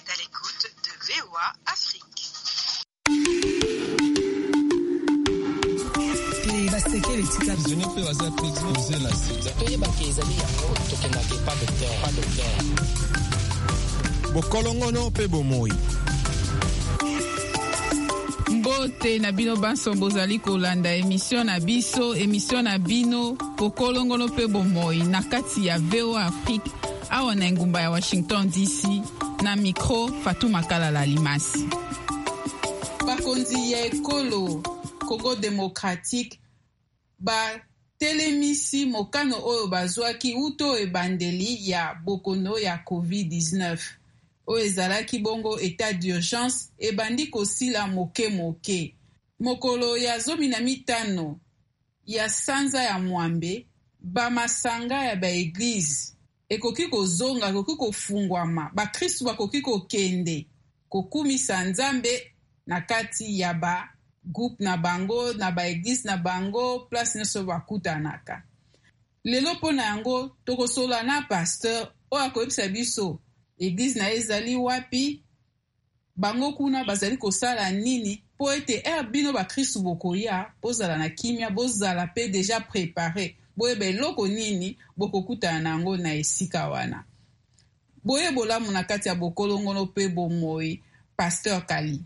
êtes à l'écoute de VOA Afrique. Bokolongono pe bomoi. Mbote na bino banso bozali kolanda émission na biso, émission na bino Bokolongono pe bomoi na kati ya VOA Afrique awa na ngumba ya Washington DC na micro Fatuma Kalala Limasi. Bakonzi ya ekolo Congo Démocratique ba telemisi mokano oyo bazwaki uto ebandeli ya bokono ya COVID-19 oyo ezalaki bongo état d'urgence ebandi kosila moke mokolo ya 15 ya sanza ya mwambe bamasanga ya baeglize ekoki kozonga, ekoki kofungwama, bakristu bakoki kokende kokumisa Nzambe na kati ya ba groupe na bango, na ba église na bango, place nyonso bakutanaka. Lelo mpona yango tokosola na pasteur oyo akoyebisa biso église na ezali wapi, bango kuna bazali kosala nini po ete bino bakristu bokoya bozala na kimia, bozala pe deja préparé boyeba eloko nini bokokutana nango na esika wana. Boyebola na kati ya bokolongono pe bomoi, Pasteur Kali.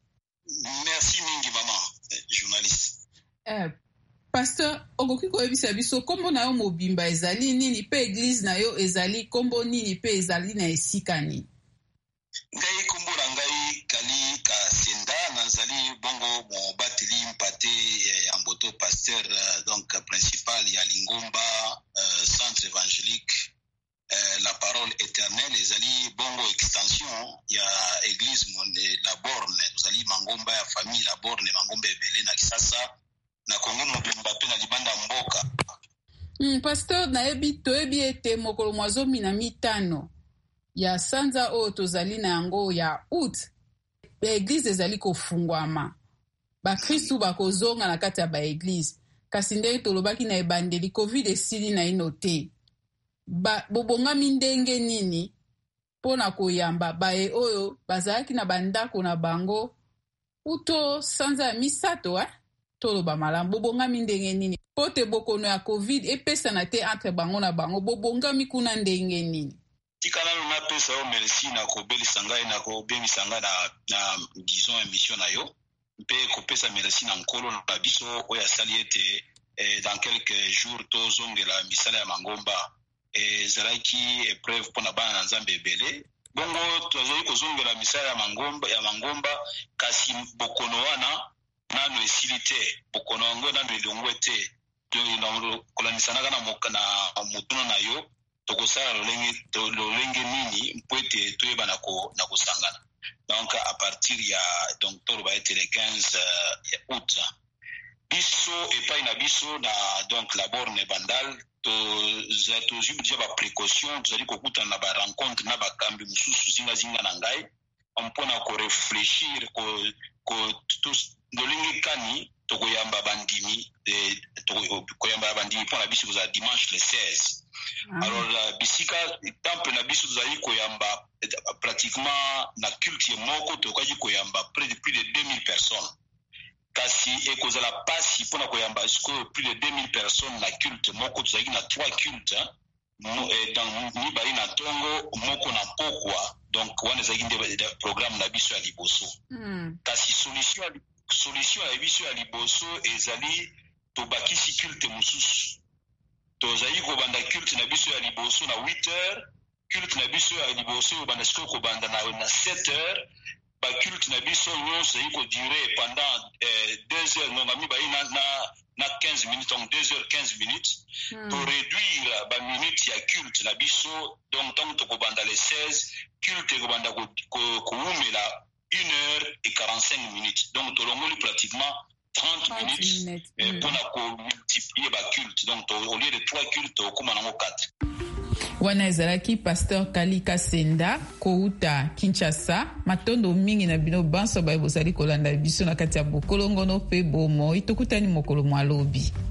Merci mingi maman, journaliste. Pasteur, okoki koyebisa biso kombo na yo mobimba ezali nini pe église na yo ezali kombo nini pe ezali na esika nini? Ngai kombo na ngai Kali Kasenda, nazali bongo mobateli mpate ya mboto pasteur donc principal ya Lingomba centre évangélique la parole éternelle ezali bongo extension ya église la Borne, ezali mangomba ya famille la Borne, mangomba ebele na Kisasa na Kongo mobimba pe na libanda mboka. Pasteur, nayebi toyebi ete mokolo mwa 15 ya sanza oyo tozali na yango ya août, baeglize ezali kofungwama, bakristu bakozonga na kati ya baeglize, kasi ndenge tolobaki na ebandeli covid esili na ino te. Bobongami ndenge nini mpona koyamba baye oyo bazalaki na bandako na bango uto sanza ya misato toloba malamu, bobongami ndenge nini po te bokono ya covid epesana te entre bango na bango, bobongami kuna ndenge nini? Tika nanu napesa yo merci na kobelisa ngai na kobengisa ngai na disons émission na yo mpe kopesa merci na nkolo na biso oyo asali ete dans quelques jours tozongela misala ya mangomba ezalaki épreuve mpona bana na Nzambe ebele. Bongo tozali kozongela misala ya mangomba kasi bokono wana nano esili te, bokono yango nano elongwe te, kolanisanaka na motono na yo tokosala lolenge nini mpo ete toyeba na kosangana. Donc à partir ya donc toloba ete le 15 août biso epai na biso na donc la Borne Bandal tozwi déjà ba précaution, tozali kokutana na ba rencontre na bakambi mususu zinga na ngai mpona ko réfléchir ko lolenge kani tokoyamba bandimi mpona biso kozala dimanche le 16. Alors bisika temple na biso tozali koyamba pratiquement na culte moko tokaki koyamba plus de 2000 personnes. Kasi ekozala pasi mpona koyamba plus de 2000 personnes na culte moko, tozalaki na 3 cultes dans mibali na ntongo moko na pokwa, donc wana ezalaki nde programme na biso ya liboso. Kasi solution ya biso ya liboso ezali tobakisi culte mosusu, tozali kobanda culte na biso ya liboso na 8h, culte na biso ya liboso kobanda sikoyo kobanda na 7h, ba culte na biso nyonso ezali kodure pendant 2h ngonga mibali na 15 minutes, donc 2h15 minutes pour réduire ba minutes ya culte na biso. Donc tant tokobanda les 16 culte ekobanda koumela 1h45 minutes, donc tolongoli pratiquement 30 minutes pour multiplier ba culte. Donc au lieu de 3 cultes okoma nango 4. Wana ezalaki Pasteur Kali Kasenda kouta Kinshasa. Matondo mingi na bino banso baye bozali kolanda biso na kati ya bokolongono pe bomo itokutani mokolo mwalobi.